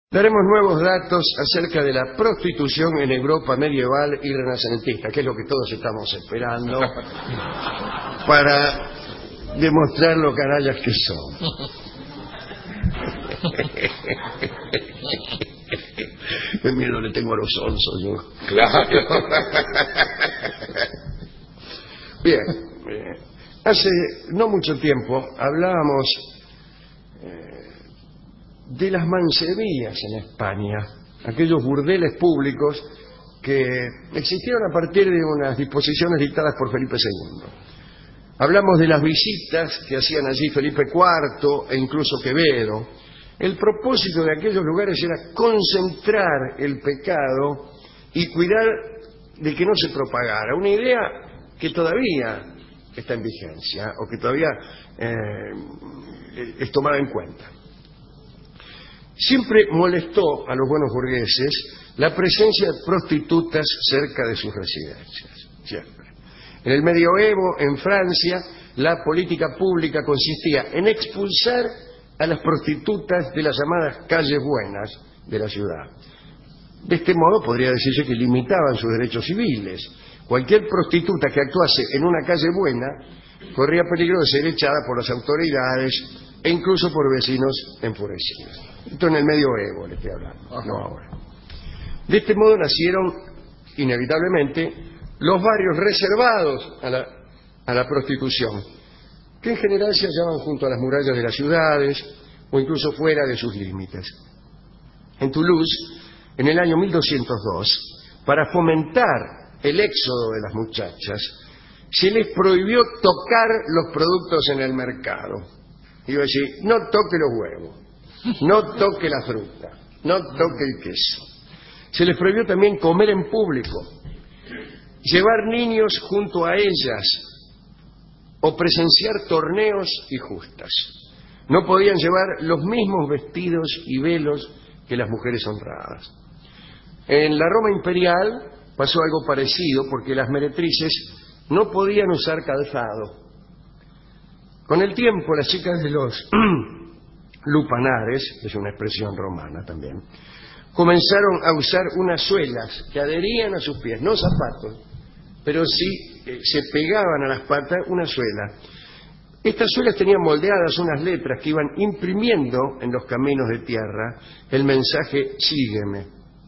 Daremos nuevos datos acerca de la prostitución en Europa medieval y renacentista, que es lo que todos estamos esperando para demostrar lo canallas que son. Qué miedo le tengo a los onzos, yo. Claro. Bien, hace no mucho tiempo hablábamos de las mancebías en España, aquellos burdeles públicos que existieron a partir de unas disposiciones dictadas por Felipe II. Hablamos de las visitas que hacían allí Felipe IV e incluso Quevedo. El propósito de aquellos lugares era concentrar el pecado y cuidar de que no se propagara. Una idea que todavía está en vigencia o que todavía es tomada en cuenta. Siempre molestó a los buenos burgueses la presencia de prostitutas cerca de sus residencias. Siempre. En el medioevo, en Francia, la política pública consistía en expulsar a las prostitutas de las llamadas calles buenas de la ciudad. De este modo podría decirse que limitaban sus derechos civiles. Cualquier prostituta que actuase en una calle buena corría peligro de ser echada por las autoridades e incluso por vecinos enfurecidos. Esto en el medioevo le estoy hablando, no ahora. De este modo nacieron inevitablemente los barrios reservados a la prostitución, que en general se hallaban junto a las murallas de las ciudades o incluso fuera de sus límites. En Toulouse, en el año 1202, para fomentar el éxodo de las muchachas, se les prohibió tocar los productos en el mercado. Iba a decir, no toque los huevos, no toque la fruta, no toque el queso. Se les prohibió también comer en público, llevar niños junto a ellas o presenciar torneos y justas. No podían llevar los mismos vestidos y velos que las mujeres honradas. En la Roma imperial pasó algo parecido porque las meretrices no podían usar calzado. Con el tiempo, las chicas de los lupanares, es una expresión romana también, comenzaron a usar unas suelas que adherían a sus pies, no zapatos, pero sí se pegaban a las patas una suela. Estas suelas tenían moldeadas unas letras que iban imprimiendo en los caminos de tierra el mensaje sígueme,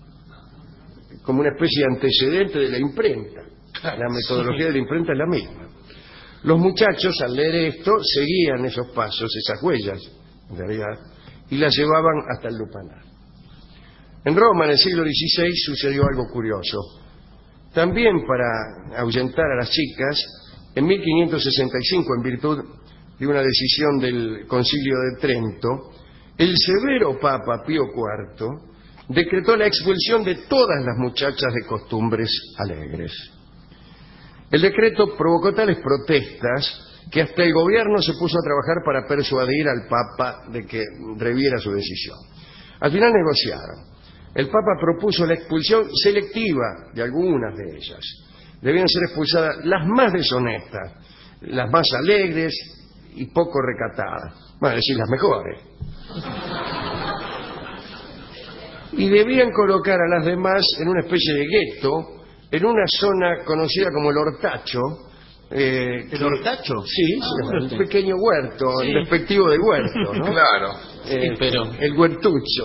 como una especie de antecedente de la imprenta. La metodología de la imprenta es la misma. Los muchachos, al leer esto, seguían esos pasos, esas huellas, en realidad, y las llevaban hasta el lupanar. En Roma, en el siglo XVI, sucedió algo curioso. También para ahuyentar a las chicas, en 1565, en virtud de una decisión del Concilio de Trento, el severo Papa Pío IV decretó la expulsión de todas las muchachas de costumbres alegres. El decreto provocó tales protestas que hasta el gobierno se puso a trabajar para persuadir al Papa de que reviera su decisión. Al final negociaron. El Papa propuso la expulsión selectiva de algunas de ellas. Debían ser expulsadas las más deshonestas, las más alegres y poco recatadas. Bueno, es decir, las mejores. Y debían colocar a las demás en una especie de gueto, en una zona conocida como el Hortacho. ¿El Hortacho? Sí, un pequeño huerto, sí. Despectivo de huerto, ¿no? Claro. Sí, pero... El huertucho.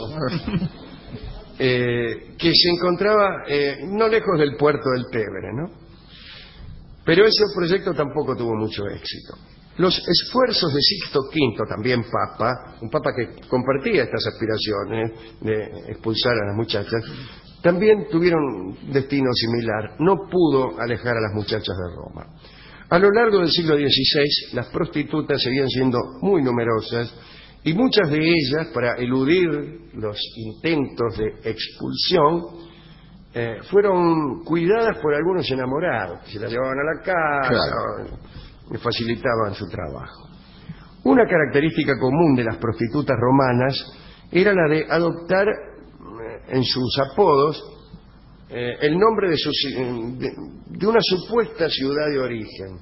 Que se encontraba no lejos del puerto del Tévere, ¿no? Pero ese proyecto tampoco tuvo mucho éxito. Los esfuerzos de Sixto V, también papa, un papa que compartía estas aspiraciones de expulsar a las muchachas, también tuvieron un destino similar. No pudo alejar a las muchachas de Roma. A lo largo del siglo XVI, las prostitutas seguían siendo muy numerosas y muchas de ellas, para eludir los intentos de expulsión, fueron cuidadas por algunos enamorados, que se las llevaban a la casa, claro, y facilitaban su trabajo. Una característica común de las prostitutas romanas era la de adoptar en sus apodos el nombre de una supuesta ciudad de origen.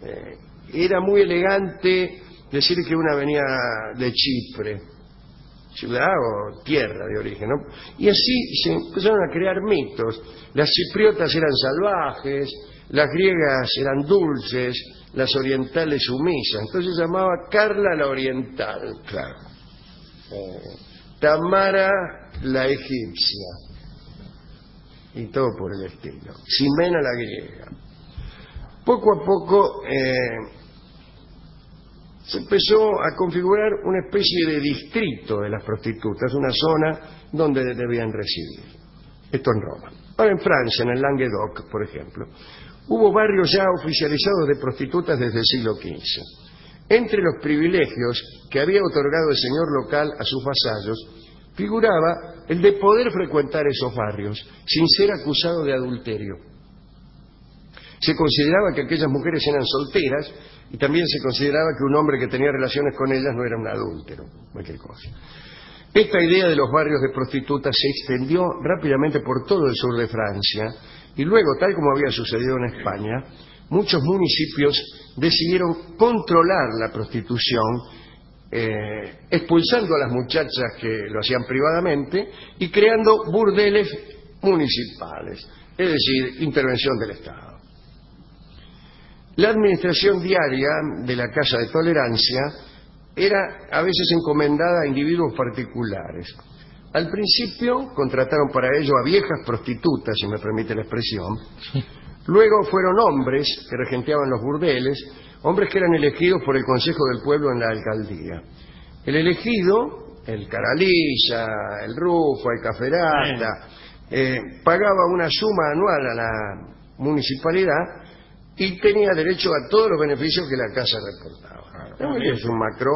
Era muy elegante decir que una venía de Chipre, ciudad o tierra de origen, ¿no? Y así se empezaron a crear mitos. Las chipriotas eran salvajes, las griegas eran dulces, las orientales sumisas. Entonces se llamaba Carla la oriental, claro. Tamara la egipcia. Y todo por el estilo. Ximena la griega. Poco a poco se empezó a configurar una especie de distrito de las prostitutas, una zona donde debían residir. Esto en Roma. Ahora en Francia, en el Languedoc, por ejemplo, hubo barrios ya oficializados de prostitutas desde el siglo XV. Entre los privilegios que había otorgado el señor local a sus vasallos, figuraba el de poder frecuentar esos barrios sin ser acusado de adulterio. Se consideraba que aquellas mujeres eran solteras y también se consideraba que un hombre que tenía relaciones con ellas no era un adúltero, cualquier cosa. Esta idea de los barrios de prostitutas se extendió rápidamente por todo el sur de Francia y luego, tal como había sucedido en España, muchos municipios decidieron controlar la prostitución, expulsando a las muchachas que lo hacían privadamente y creando burdeles municipales, es decir, intervención del Estado. La administración diaria de la Casa de Tolerancia era a veces encomendada a individuos particulares. Al principio contrataron para ello a viejas prostitutas, si me permite la expresión. Luego fueron hombres que regenteaban los burdeles, hombres que eran elegidos por el Consejo del Pueblo en la alcaldía. El elegido, el Caralilla, el Rufo, el Caferata, pagaba una suma anual a la municipalidad y tenía derecho a todos los beneficios que la casa reportaba. Es un macro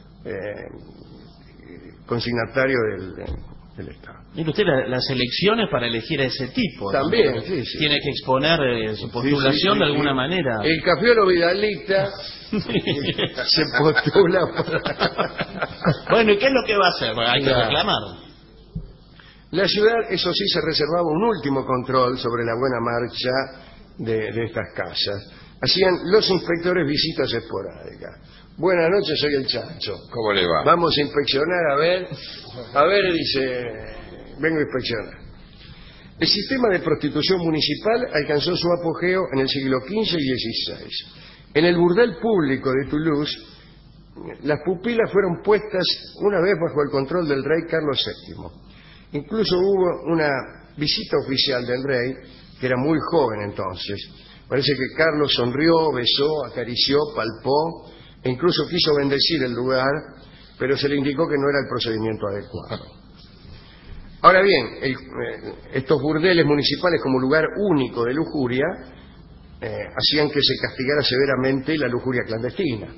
consignatario del Estado. Mire usted las elecciones para elegir a ese tipo, ¿no? También, sí. Tiene que exponer su postulación de alguna manera. El Cafiolo Vidalita se postula para... Bueno, ¿y qué es lo que va a hacer? Bueno, hay que reclamar. La ciudad, eso sí, se reservaba un último control sobre la buena marcha de estas casas. Hacían los inspectores visitas esporádicas. Buenas noches, soy el Chancho. ¿Cómo le va? Vamos a inspeccionar, a ver, dice, vengo a inspeccionar. El sistema de prostitución municipal alcanzó su apogeo en el siglo XV y XVI. En el burdel público de Toulouse, las pupilas fueron puestas una vez bajo el control del rey Carlos VII. Incluso hubo una visita oficial del rey, que era muy joven entonces. Parece que Carlos sonrió, besó, acarició, palpó e incluso quiso bendecir el lugar, pero se le indicó que no era el procedimiento adecuado. Ahora bien, estos burdeles municipales como lugar único de lujuria hacían que se castigara severamente la lujuria clandestina.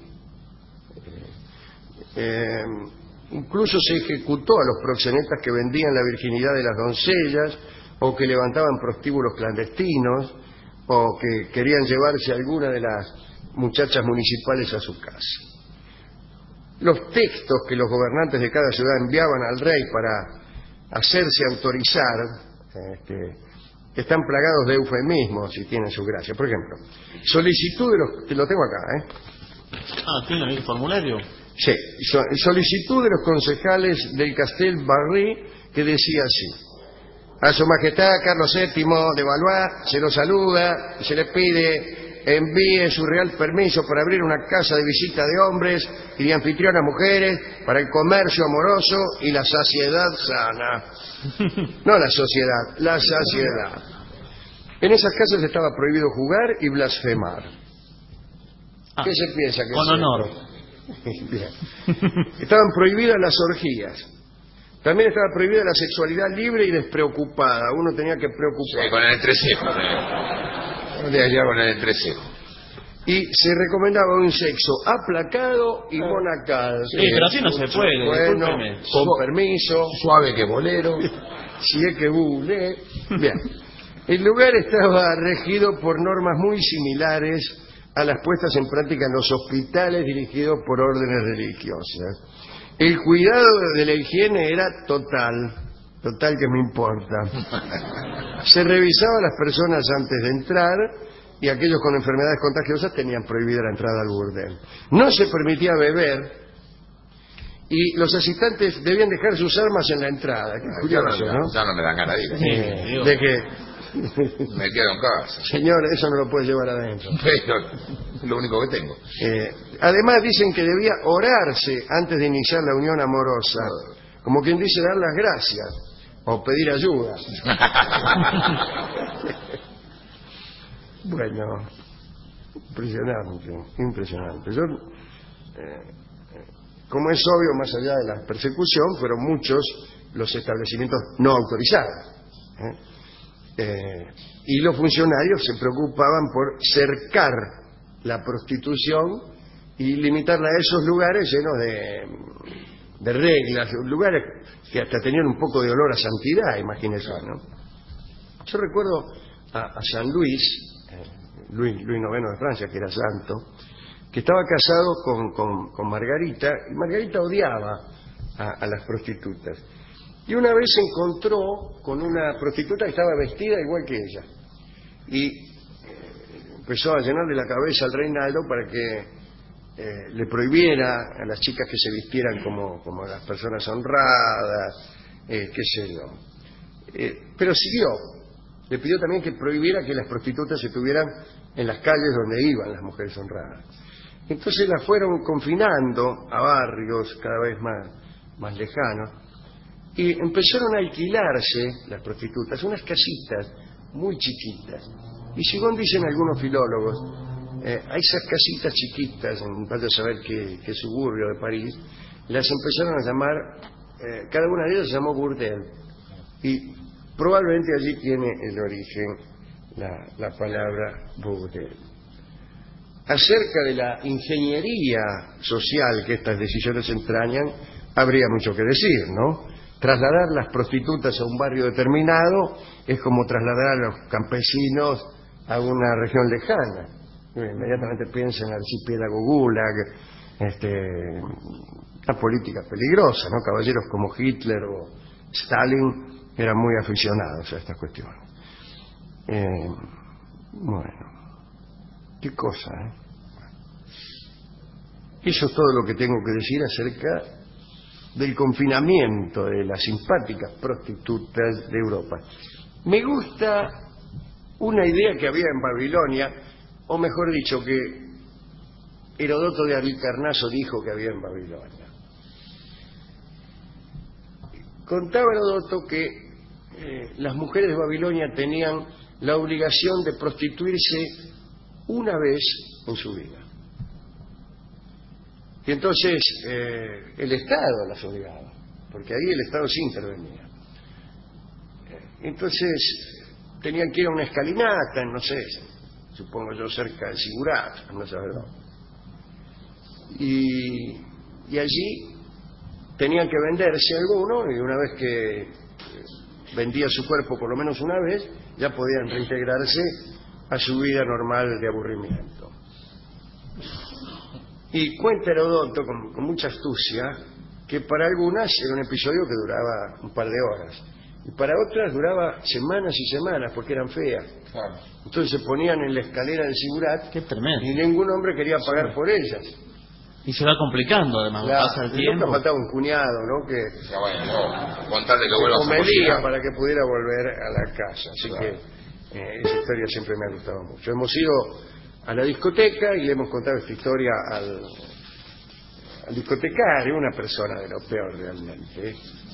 Incluso se ejecutó a los proxenetas que vendían la virginidad de las doncellas o que levantaban prostíbulos clandestinos o que querían llevarse a alguna de las muchachas municipales a su casa. Los textos que los gobernantes de cada ciudad enviaban al rey para hacerse autorizar están plagados de eufemismos y tienen su gracia. Por ejemplo, solicitud de los... Lo tengo acá, ¿tiene el formulario? Sí, solicitud de los concejales del Castel Barry, que decía así: a su majestad Carlos VII de Valois se lo saluda y se le pide envíe su real permiso para abrir una casa de visita de hombres y de anfitrionas mujeres para el comercio amoroso y la saciedad sana. No la sociedad, la saciedad. En esas casas estaba prohibido jugar y blasfemar. ¿Qué se piensa que con es honor? Bien. Estaban prohibidas las orgías. También estaba prohibida la sexualidad libre y despreocupada. Uno tenía que preocuparse. Sí, con el entrecejo. De allá con el entrecejo. Y se recomendaba un sexo aplacado y monacal. Sí, pero así no se puede. Bueno, discúlpeme. con permiso. Suave que bolero. Si es que bule. Bien. El lugar estaba regido por normas muy similares a las puestas en práctica en los hospitales dirigidos por órdenes religiosas. El cuidado de la higiene era total que me importa. Se revisaba a las personas antes de entrar y aquellos con enfermedades contagiosas tenían prohibida la entrada al burdel. No se permitía beber y los asistentes debían dejar sus armas en la entrada. Qué curioso, ¿no? Ya no me dan ganas de ir. De que, Me quedo en casa. señor, eso no lo puede llevar adentro. Pero lo único que tengo. Además dicen que debía orarse antes de iniciar la unión amorosa, como quien dice dar las gracias o pedir ayuda. Bueno, impresionante. Yo, como es obvio, más allá de la persecución, fueron muchos los establecimientos no autorizados. Y los funcionarios se preocupaban por cercar la prostitución y limitarla a esos lugares llenos de reglas, lugares que hasta tenían un poco de olor a santidad, imagínense, ¿no? Yo recuerdo a San Luis, Luis IX de Francia, que era santo, que estaba casado con Margarita, y Margarita odiaba a las prostitutas. Y una vez se encontró con una prostituta que estaba vestida igual que ella. Y empezó a llenarle la cabeza al Reinaldo para que le prohibiera a las chicas que se vistieran como las personas honradas, qué sé yo. Pero siguió. Le pidió también que prohibiera que las prostitutas estuvieran en las calles donde iban las mujeres honradas. Entonces las fueron confinando a barrios cada vez más lejanos y empezaron a alquilarse las prostitutas, unas casitas muy chiquitas. Y según dicen algunos filólogos, a esas casitas chiquitas, vaya a saber qué suburbio de París, las empezaron a llamar, cada una de ellas se llamó burdel. Y probablemente allí tiene el origen la palabra burdel. Acerca de la ingeniería social que estas decisiones entrañan, habría mucho que decir, ¿no? Trasladar las prostitutas a un barrio determinado es como trasladar a los campesinos a una región lejana. Inmediatamente piensa en el archipiélago Gulag, una política peligrosa, ¿no? Caballeros como Hitler o Stalin eran muy aficionados a estas cuestiones. Bueno, qué cosa, ¿eh? Eso es todo lo que tengo que decir acerca del confinamiento de las simpáticas prostitutas de Europa. Me gusta una idea que había en Babilonia, o mejor dicho, que Herodoto de Halicarnaso dijo que había en Babilonia. Contaba Herodoto que las mujeres de Babilonia tenían la obligación de prostituirse una vez en su vida. Y entonces el Estado las obligaba, porque ahí el Estado sí intervenía. Entonces tenían que ir a una escalinata, no sé, supongo yo cerca del Sigurat, no sé dónde. Y allí tenían que venderse alguno, y una vez que vendía su cuerpo por lo menos una vez, ya podían reintegrarse a su vida normal de aburrimiento. Y cuenta Herodoto con mucha astucia que para algunas era un episodio que duraba un par de horas y para otras duraba semanas y semanas porque eran feas. Claro. Entonces se ponían en la escalera del Sigurat. Qué tremendo. Y ningún hombre quería pagar por ellas. Y se va complicando además, claro, pasa el tiempo. Nunca faltaba un cuñado, ¿no? Que contarle que vuelva a comería para que pudiera volver a la casa. Así claro. Que esa historia siempre me ha gustado mucho. Hemos ido a la discoteca y le hemos contado esta historia al discotecario, una persona de lo peor realmente.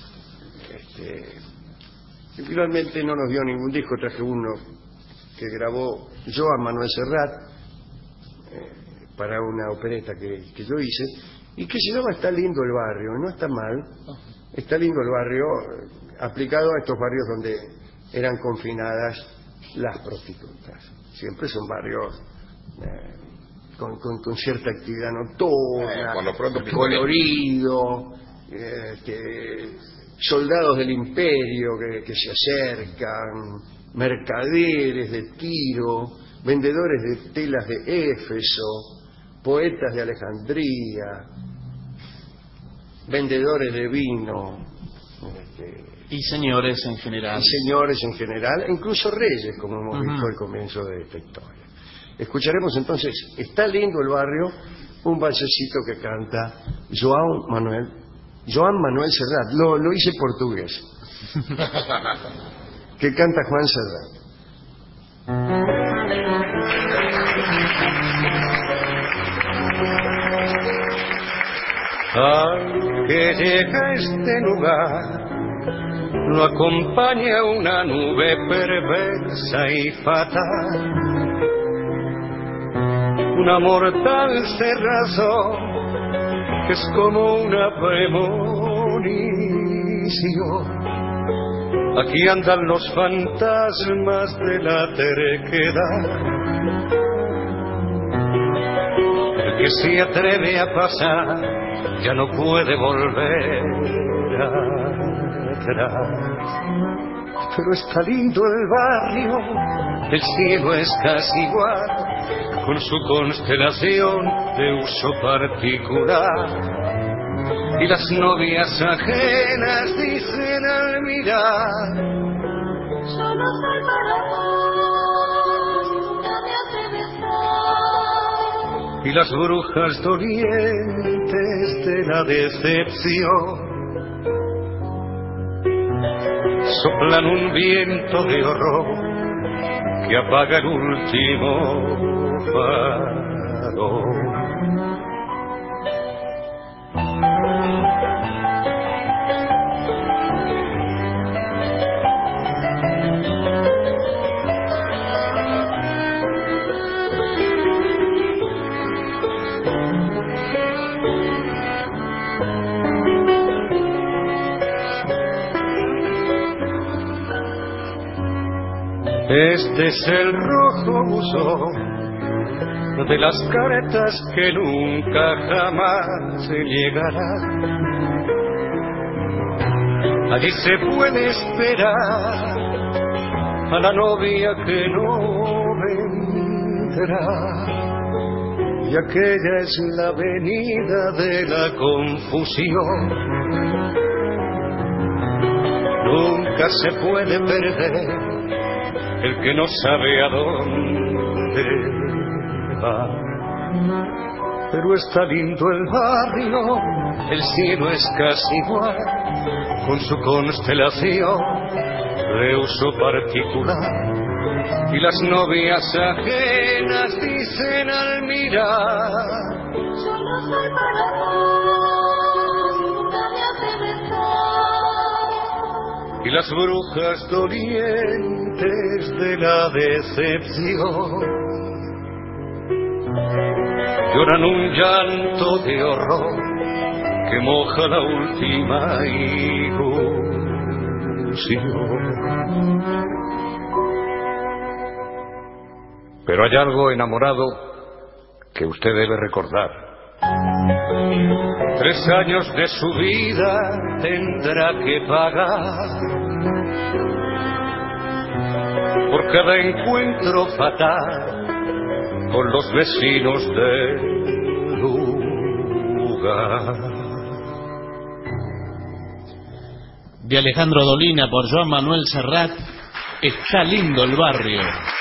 Y finalmente no nos dio ningún disco, traje uno que grabó Joan Manuel Serrat para una opereta que yo hice y que se llama Está lindo el barrio. No está mal, está lindo el barrio aplicado a estos barrios donde eran confinadas las prostitutas. Siempre son barrios con cierta actividad nocturna, colorido, soldados del imperio que se acercan, mercaderes de Tiro, vendedores de telas de Éfeso, poetas de Alejandría, vendedores de vino, y señores en general. Y señores en general, e incluso reyes, como hemos visto al comienzo de esta historia. Escucharemos entonces Está lindo el barrio, un valsecito que canta João Manuel Joan Manuel Serrat. Lo hice portugués. Que canta Juan Serrat. Al que llega a este lugar lo acompaña una nube perversa y fatal, una mortal cerrazón que es como una premonición. Aquí andan los fantasmas de la terquedad. El que se atreve a pasar ya no puede volver atrás. Pero está lindo el barrio, el cielo es casi igual, con su constelación de uso particular. Y las novias ajenas dicen al mirar: yo no soy para vos, nunca me atreves a. Y las brujas dolientes de la decepción soplan un viento de horror que apaga el último faro. Este es el rojo buzón de las cartas que nunca jamás se llegará. Allí se puede esperar a la novia que no vendrá. Y aquella es la avenida de la confusión. Nunca se puede perder el que no sabe a dónde va. Pero está lindo el barrio, el cielo es casi igual, con su constelación de uso particular. Y las novias ajenas dicen al mirar: yo no soy para vos, nunca me atreves a. Y las brujas dolientes de la decepción lloran un llanto de horror que moja la última ilusión. Pero hay algo, enamorado, que usted debe recordar. 3 años de su vida tendrá que pagar por cada encuentro fatal con los vecinos del lugar. De Alejandro Dolina por Joan Manuel Serrat, Está lindo el barrio.